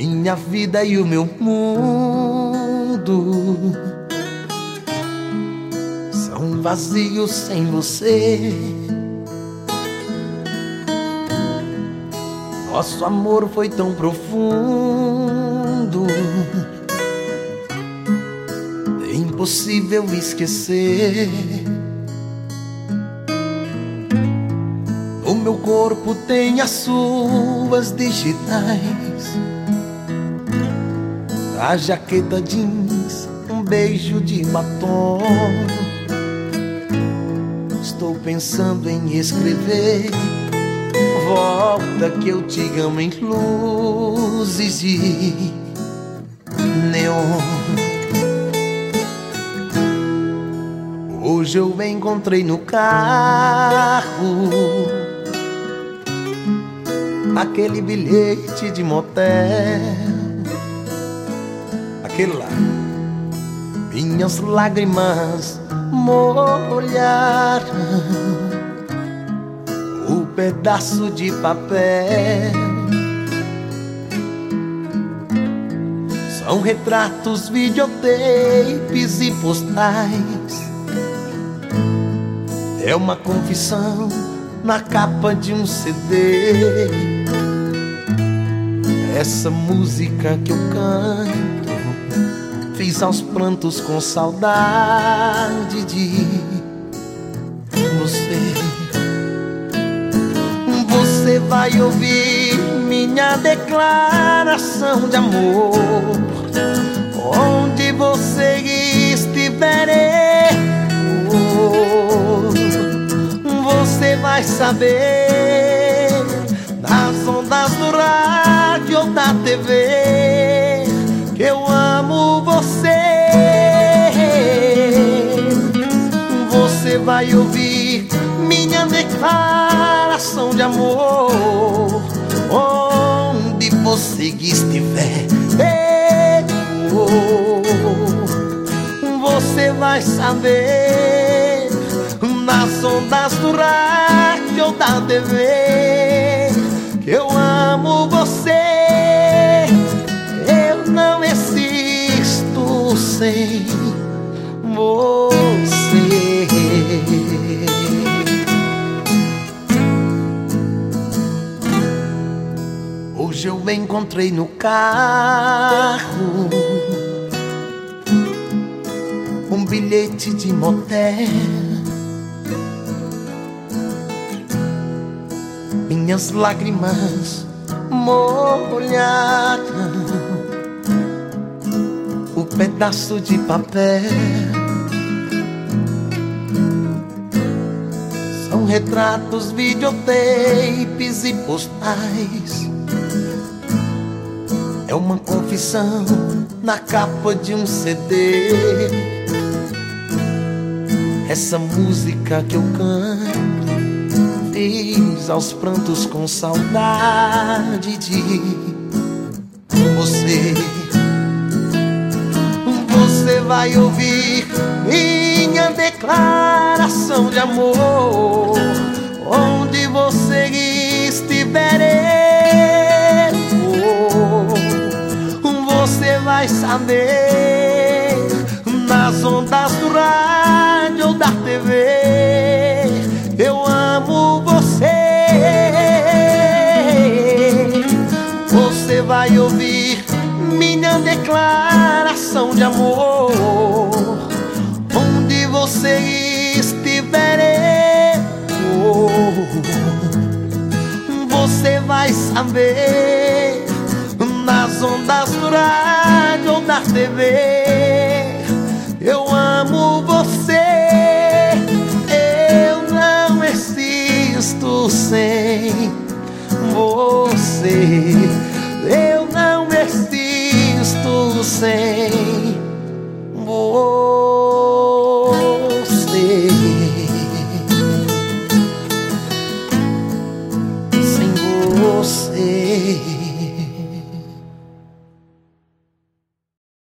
minha vida e o meu mundo são vazios sem você. Nosso amor foi tão profundo, é impossível esquecer. O meu corpo tem as suas digitais, a jaqueta jeans, um beijo de batom. Estou pensando em escrever: volta que eu te amo, em luzes de neon. Hoje eu encontrei no carro aquele bilhete de motel, aquele lá. Minhas lágrimas molharam o pedaço de papel. São retratos, videotapes e postais. É uma confissão na capa de um CD. Essa música que eu canto fiz aos prantos com saudade de você. Você vai ouvir minha declaração de amor. Onde você estiver, você vai saber, nas ondas do rádio ou da TV, que eu amo você. Você vai ouvir minha declaração de amor. Onde você estiver, você vai saber, nas ondas do rádio ou da TV, que eu amo você. Eu não existo sem você. Hoje eu encontrei no carro um bilhete de motel. Minhas lágrimas molharam o pedaço de papel. São retratos, videotapes e postais. É uma confissão na capa de um CD. Essa música que eu canto fiz aos prantos com saudade de você. Você vai ouvir minha declaração de amor. Onde você estiver, você vai saber, nas ondas do rádio ou da TV, eu amo você. Você vai ouvir minha declaração de amor. Onde você estiver, você vai saber, nas ondas do rádio ou da TV, eu amo você. Eu não existo sem você. Eu não existo sem